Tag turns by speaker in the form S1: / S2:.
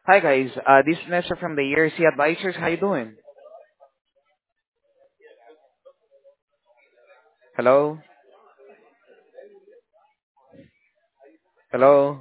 S1: Hi guys, this is Nestor from the ERC Advisors. How you doing? Hello? Hello?